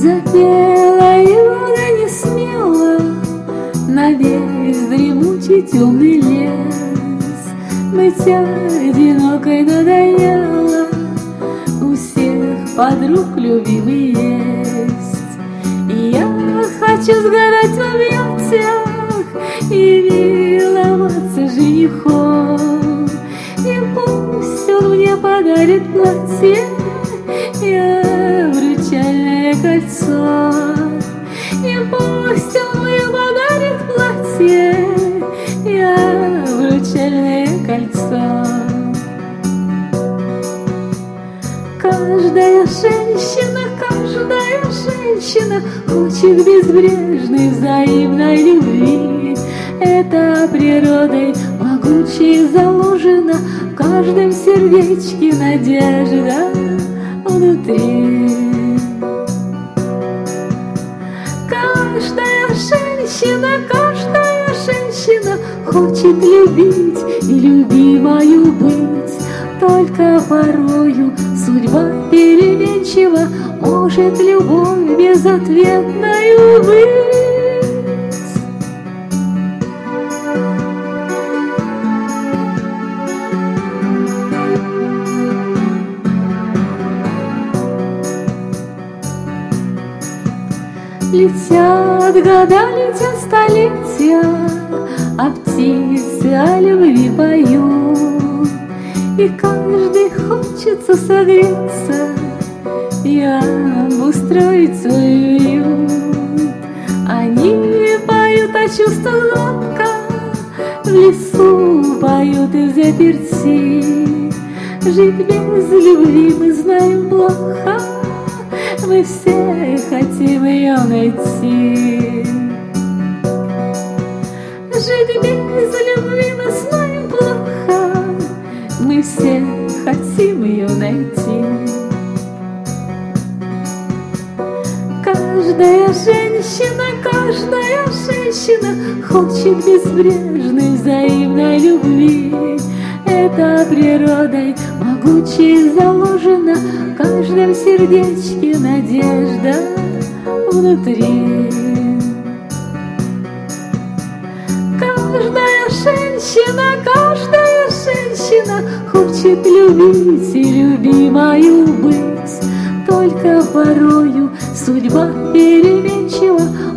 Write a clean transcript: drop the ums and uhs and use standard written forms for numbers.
Запела Иона не смело на весь дремучий темный лес. Быть одинокой надоело, у всех подруг любимый есть. И я хочу сгорать в объятиях и миловаться женихом. И пусть он мне подарит платье и обручальное кольцо. И пусть он мне подарит платье и обручальное кольцо. Каждая женщина хочет безбрежной взаимной любви. Это природой могучей заложена в каждом сердечке надежда внутри. Каждая женщина хочет любить и любимою быть. Только порою судьба переменчива, может любовь безответною быть. Летят года, летят столетия, а птицы о любви поют. И каждый хочется согреться и обустроить свой уют. Они поют о чувствах звонко, в лесу поют из заперти. Жить без любви мы знаем плохо, мы все хотим ее найти. Жить без любви мы знаем плохо, мы все хотим ее найти. Каждая женщина хочет безбрежной взаимной любви. Это природой могучей заложена в каждом сердечке надежда внутри. Каждая женщина хочет любить и любимою быть. Только порою судьба переменчива,